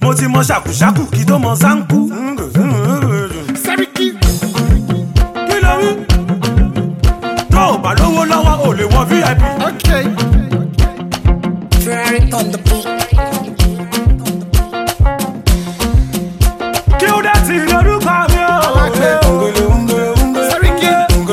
mo ti mọ ṣàkùṣàkù kí tó mọ sáńkù. Sẹ́ríkì. Kí ló wí? Tó o bá lówó lọ́wọ́ ò lè wọ VIP. Okay. Ferrari on the beat. Kí ó dé ti lórúkọ mi o. Sẹ́ríkì.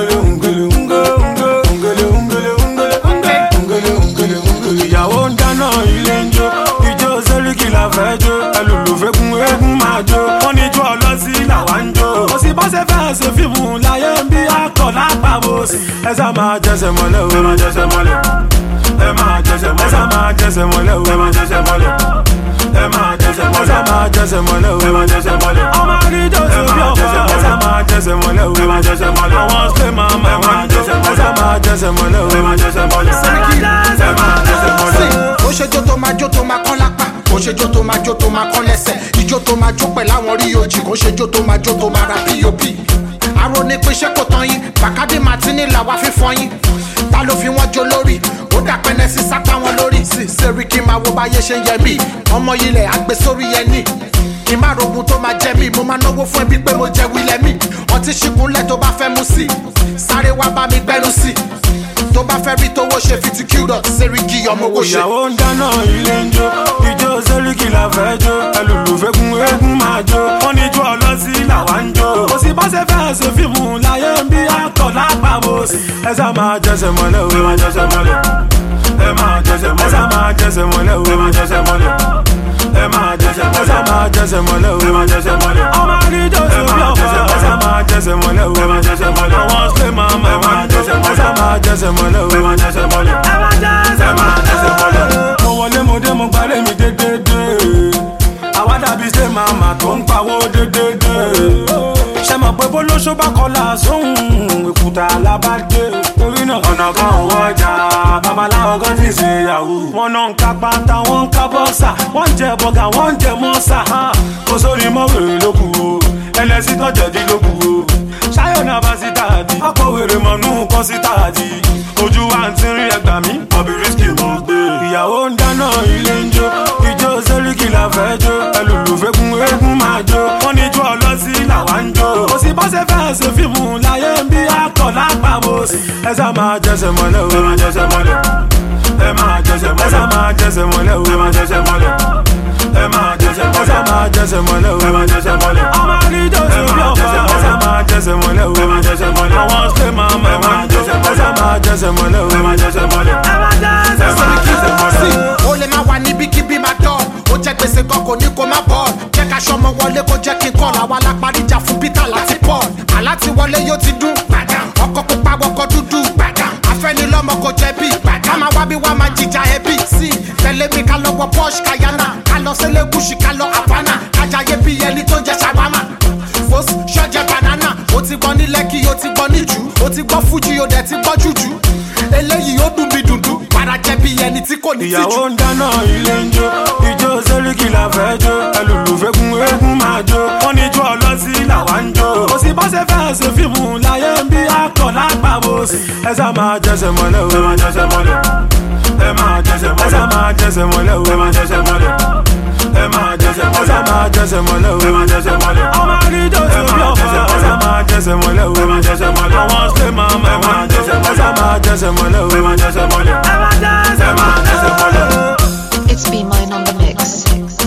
Ìyàwó ń dáná ilé ń jó, ijó Sẹ́ríkì la fẹ́ jó, ẹlòlùfẹ́ kún eégún máa jó, wọ́n ní ijó ọlọ́sí làwa ń jó. Kò sí bọ́sẹ̀ fẹ́ ṣe fíìmù láyé ń bí akọ̀ lápapọ̀ sí. Ẹ sá máa jẹsẹ̀ mọ́lẹ̀ o, ẹ máa jẹsẹ̀ mọ́lẹ̀. Ẹ máa jẹsẹ̀ mọ́lẹ̀, ẹ sá máa jẹsẹ̀ mọ́lẹ̀ o, ẹ máa jẹsẹ̀ mọ́lẹ̀. Ẹ máa jẹsẹ̀ mọ́lẹ̀, ẹ sá máa jẹsẹ̀ mọ́lẹ̀ o, ẹ máa jẹsẹ̀ mọ́lẹ̀. Ọmọ àríjọ sí bí ọ̀pá, ẹ sá máa jẹsẹ̀ mọ́lẹ̀ o, ẹ máa jẹsẹ̀ mọ́lẹ̀. Àwọn ṣe máa máa jẹsẹ̀ mọ́lẹ̀, ẹ sá máa jẹsẹ̀ mọ́lẹ̀ o, ẹ máa jẹsẹ̀ mọ́lẹ̀. Sẹ́ríkì. Ẹ máa jẹsẹ̀ mọ́lẹ̀. Ó ṣe jó tó máa jó tó máa kán lápá. Ó ṣe jó tó máa jó tó máa kán lẹ́sẹ̀. Ijó tó máa jó pẹ̀lú àwọn rí ojì. Kò ṣe jó tó máa jó tó máa ra POP. Aró ní pé ṣé kò tán yín. Bàkádé Martini làwa fífọ́ yín. Ta ló fi wọ́n jó lórí? Ó dà pẹ́ẹ́nẹ́ sí sápá wọn lórí. Sẹ́ríkì máa wo báyé ṣe ń yẹ mí. Ọmọ ilẹ̀ àgbẹ̀ sórí yẹn ní. Kì í má rogun tó máa jẹ mí. Mo máa náwó fún ẹbí pé mo jẹ wílẹ̀ mí. Ọtí ṣìkúnlẹ̀ tó bá fẹ́ mú sí. Sáré wá bá mi gbẹ́nu sí. Tó bá fẹ́ rí tówó ṣe fi ti Q-Dot. Sẹ́ríkì ọmọ owó ṣe. Ìyàwó ń dáná ilé ń jó, ijó Sẹ́ríkì la fẹ́ jó, ẹlòlùfẹ́ kún eégún máa jó, wọ́n ní ijó ọlọ́sí làwa ń jó. Kò sí bọ́sẹ̀ fẹ́ ṣe fíìmù láyé ń bí akọ̀ lápapọ̀ sí. Ẹ sá máa jẹsẹ̀ mọ́lẹ̀ o, ẹ máa jẹsẹ̀ mọ́lẹ̀. Ẹ máa jẹsẹ̀ mọ́lẹ̀, ẹ sá máa jẹsẹ̀ mọ́lẹ̀ o, ẹ máa jẹsẹ̀ mọ́lẹ̀. Ẹ máa jẹsẹ̀ mọ́lẹ̀, ẹ sá máa jẹsẹ̀ mọ́lẹ̀ o, ẹ máa jẹsẹ̀ mọ́lẹ̀. Ọmọ àríjọ sí bí ọ̀pá, ẹ sá máa jẹsẹ̀ mọ́lẹ̀ o, ẹ máa jẹsẹ̀ mọ́lẹ̀. Àwọn ṣe máa máa jẹsẹ̀ mọ́lẹ̀, ẹ sá máa jẹsẹ̀ mọ́lẹ̀ o, ẹ máa jẹsẹ̀ mọ́lẹ̀. Ẹ máa jẹsẹ̀ mọ́lẹ̀. Mo wọlé mo dé mo gbálẹ̀ mi dédédé. Àwa dàbí ṣe màmá tó ń pawó dédédé. Ṣé mọ̀ pé bólóṣó bá kọlà sóhun èkúta alábàdé. Torí náà ọ̀nà kan ò wọ́jà, babaláwo kan ti ṣe yahoo. Wọ́n náà ń ka pátá, wọ́n ń ka bọ́sà, wọ́n ń jẹ bọ́gà, wọ́n ń jẹ mọ́sà. Kò sórí mọ́wèrè ló kù o, ẹlẹ́sìn tó jẹ̀dí ló kù o. Ṣáyọ̀ náà bá sí tààdì, ọkọ̀ wèrè mọ̀nú kan sí tààdì. Ojú wa ń tírín ẹgbàá mi, ọ̀bì rísíkì mo gbé. Ìyàwó ń dáná ilé ń jó, ijó Sẹ́ríkì la fẹ́ jó, ẹlòlùfẹ́ kún eégún máa jó, wọ́n ní ijó ọlọ́sí làwa ń jó. Kò sí bọ́sẹ̀ fẹ́ ṣe fíìmù láyé ń bí akọ̀ lápapọ̀ sí. Ẹ sá máa jẹsẹ̀ mọ́lẹ̀ o, ẹ máa jẹsẹ̀ mọ́lẹ̀. Ẹ máa jẹsẹ̀ mọ́lẹ̀, ẹ sá máa jẹsẹ̀ mọ́lẹ̀ o, ẹ máa jẹsẹ̀ mọ́lẹ̀. Ẹ máa jẹsẹ̀ mọ́lẹ̀, ẹ sá máa jẹsẹ̀ mọ́lẹ̀ o, ẹ máa jẹsẹ̀ mọ́lẹ̀. Ọmọ àríjọ sí bí ọ̀pá, ẹ sá máa jẹsẹ̀ mọ́lẹ̀ o, ẹ máa jẹsẹ̀ mọ́lẹ̀. Àwọn ṣe máa máa jẹsẹ̀ mọ́lẹ̀, ẹ sá máa jẹsẹ̀ mọ́lẹ̀ o, ẹ máa jẹsẹ̀ mọ́lẹ̀. Ẹ máa jẹsẹ̀ mọ́lẹ̀. Ó lè má wà níbikíbi máa dán. Ó jẹ́ gbèsè kan kò ní kó má bọ̀. Jẹ́ ká ṣọmọ wọlé kó jẹ́ kí n kọ́. Àwa la parí ìjà fún Peter láti Paul. Àlá ti wọlé yóò ti dún. Ọkọ̀ pupa wọkọ̀ dúdú. Afẹ́nilọ́mọ kò jẹ̀bi. Ká máa wá bí wá máa jìjà ẹbí. Sí tẹ̀lé mi ká lọ wọ Porsche Cayenne. Ká lọ sí Lẹ́gùsì ká lọ Havana. Kájàyé bí ẹni tó jẹ ṣàwámà. Fos ṣọ́jẹ́ banana. Ó ti gbọ́ ní Lẹ́kì, ó ti gbọ́ ní Jù. Ó ti gbọ́ Fújì, ó dẹ̀ ti gbọ́ Jùjú. Eléyìí ó dùn bí dùndú. Para jẹ́ bí ẹni tí kò ní tìjú. Ìyàwó ń dáná ilé ń jó, ijó Sẹ́ríkì la fẹ́ jó, ẹlòlùfẹ́ kún eégún máa jó, wọ́n ní ijó ọlọ́sí làwa ń jó. Kò sí bọ́sẹ̀ fẹ́ ṣe fíìmù láyé ń bí akọ̀ lápapọ̀ sí. Ẹ sá máa jẹsẹ̀ mọ́lẹ̀ o, ẹ máa jẹsẹ̀ mọ́lẹ̀. Ẹ máa jẹsẹ̀ mọ́lẹ̀, ẹ sá máa jẹsẹ̀ mọ́lẹ̀ o, ẹ máa jẹsẹ̀ mọ́lẹ̀. Ẹ máa jẹsẹ̀ mọ́lẹ̀, ẹ sá máa jẹsẹ̀ mọ́lẹ̀ o, ẹ máa jẹsẹ̀ mọ́lẹ̀. Ọmọ àríjọ sí bí ọ̀pá, ẹ sá máa jẹsẹ̀ mọ́lẹ̀ o, ẹ máa jẹsẹ̀ mọ́lẹ̀. Àwọn ṣe máa máa jẹsẹ̀ mọ́lẹ̀, ẹ sá máa jẹsẹ̀ mọ́lẹ̀ o, ẹ máa jẹsẹ̀ mọ́lẹ̀. Ẹ máa jẹsẹ̀ mọ́lẹ̀. It's B Mine on the mix.